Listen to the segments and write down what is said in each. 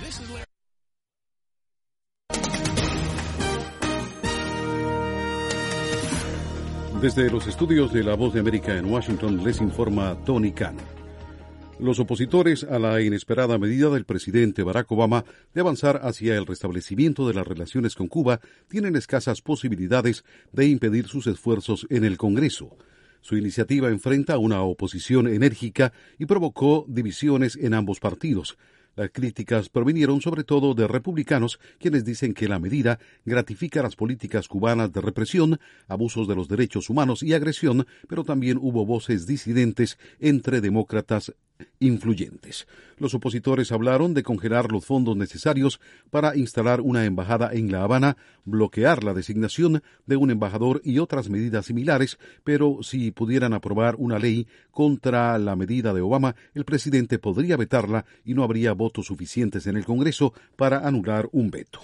Desde los estudios de La Voz de América en Washington les informa Tony Cano. Los opositores a la inesperada medida del presidente Barack Obama de avanzar hacia el restablecimiento de las relaciones con Cuba tienen escasas posibilidades de impedir sus esfuerzos en el Congreso. Su iniciativa enfrenta una oposición enérgica y provocó divisiones en ambos partidos. Las críticas provinieron sobre todo de republicanos, quienes dicen que la medida gratifica las políticas cubanas de represión, abusos de los derechos humanos y agresión, pero también hubo voces disidentes entre demócratas influyentes. Los opositores hablaron de congelar los fondos necesarios para instalar una embajada en La Habana, bloquear la designación de un embajador y otras medidas similares, pero si pudieran aprobar una ley contra la medida de Obama, el presidente podría vetarla y no habría votos suficientes en el Congreso para anular un veto.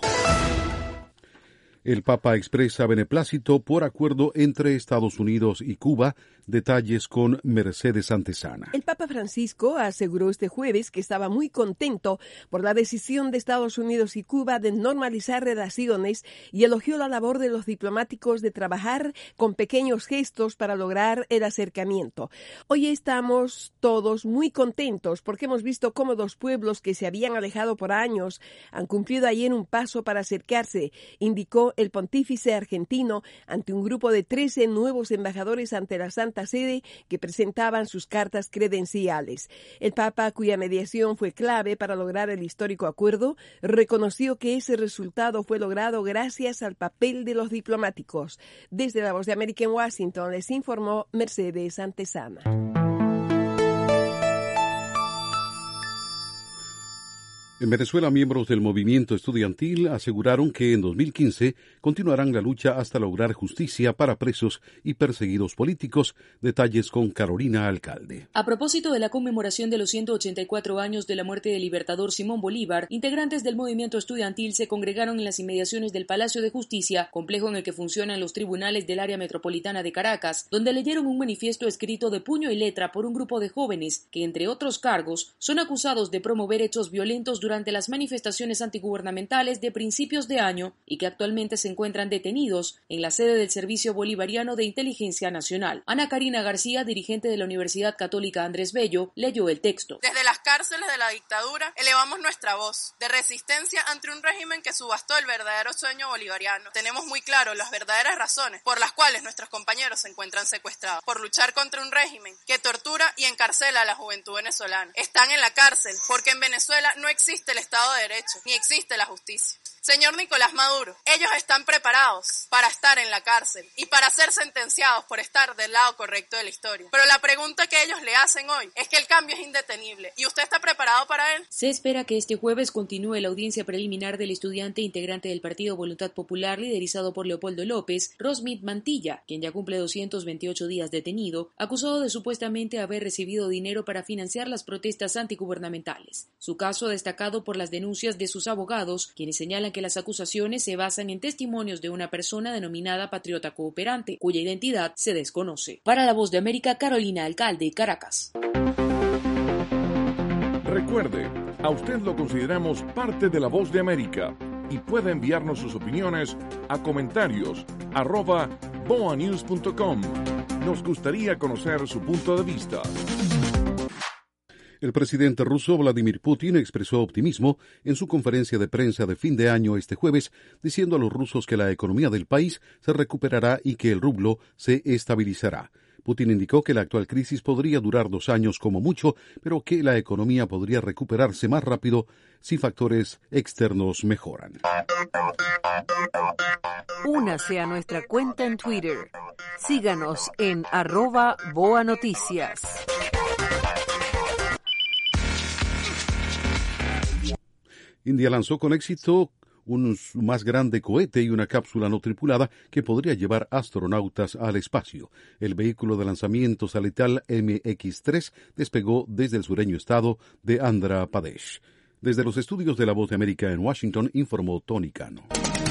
El Papa expresa beneplácito por acuerdo entre Estados Unidos y Cuba. Detalles con Mercedes Antesana. El Papa Francisco aseguró este jueves que estaba muy contento por la decisión de Estados Unidos y Cuba de normalizar relaciones y elogió la labor de los diplomáticos de trabajar con pequeños gestos para lograr el acercamiento. Hoy estamos todos muy contentos porque hemos visto cómo dos pueblos que se habían alejado por años han cumplido ayer un paso para acercarse, indicó el pontífice argentino ante un grupo de 13 nuevos embajadores ante la Santa Sede que presentaban sus cartas credenciales. El Papa, cuya mediación fue clave para lograr el histórico acuerdo, reconoció que ese resultado fue logrado gracias al papel de los diplomáticos. Desde La Voz de América en Washington les informó Mercedes Antesana. En Venezuela, miembros del movimiento estudiantil aseguraron que en 2015 continuarán la lucha hasta lograr justicia para presos y perseguidos políticos. Detalles con Carolina Alcalde. A propósito de la conmemoración de los 184 años de la muerte del libertador Simón Bolívar, integrantes del movimiento estudiantil se congregaron en las inmediaciones del Palacio de Justicia, complejo en el que funcionan los tribunales del área metropolitana de Caracas, donde leyeron un manifiesto escrito de puño y letra por un grupo de jóvenes que, entre otros cargos, son acusados de promover hechos violentos durante las manifestaciones antigubernamentales de principios de año y que actualmente se encuentran detenidos en la sede del Servicio Bolivariano de Inteligencia Nacional. Ana Karina García, dirigente de la Universidad Católica Andrés Bello, leyó el texto. Desde las cárceles de la dictadura elevamos nuestra voz de resistencia ante un régimen que subastó el verdadero sueño bolivariano. Tenemos muy claro las verdaderas razones por las cuales nuestros compañeros se encuentran secuestrados, por luchar contra un régimen que tortura y encarcela a la juventud venezolana. Están en la cárcel porque en Venezuela no existe el Estado de Derecho, ni existe la justicia. Señor Nicolás Maduro, ellos están preparados para estar en la cárcel y para ser sentenciados por estar del lado correcto de la historia. Pero la pregunta que ellos le hacen hoy es que el cambio es indetenible. ¿Y usted está preparado para él? Se espera que este jueves continúe la audiencia preliminar del estudiante integrante del Partido Voluntad Popular liderizado por Leopoldo López, Rosmith Mantilla, quien ya cumple 228 días detenido, acusado de supuestamente haber recibido dinero para financiar las protestas antigubernamentales. Su caso destacado por las denuncias de sus abogados, quienes señalan que las acusaciones se basan en testimonios de una persona denominada Patriota Cooperante, cuya identidad se desconoce. Para La Voz de América, Carolina Alcalde, Caracas. Recuerde, a usted lo consideramos parte de La Voz de América y puede enviarnos sus opiniones a comentarios@boanews.com. Nos gustaría conocer su punto de vista. El presidente ruso Vladimir Putin expresó optimismo en su conferencia de prensa de fin de año este jueves, diciendo a los rusos que la economía del país se recuperará y que el rublo se estabilizará. Putin indicó que la actual crisis podría durar 2 años como mucho, pero que la economía podría recuperarse más rápido si factores externos mejoran. Únase a nuestra cuenta en Twitter. Síganos en @BoaNoticias. India lanzó con éxito un más grande cohete y una cápsula no tripulada que podría llevar astronautas al espacio. El vehículo de lanzamiento satelital MX-3 despegó desde el sureño estado de Andhra Pradesh. Desde los estudios de La Voz de América en Washington, informó Tony Cano.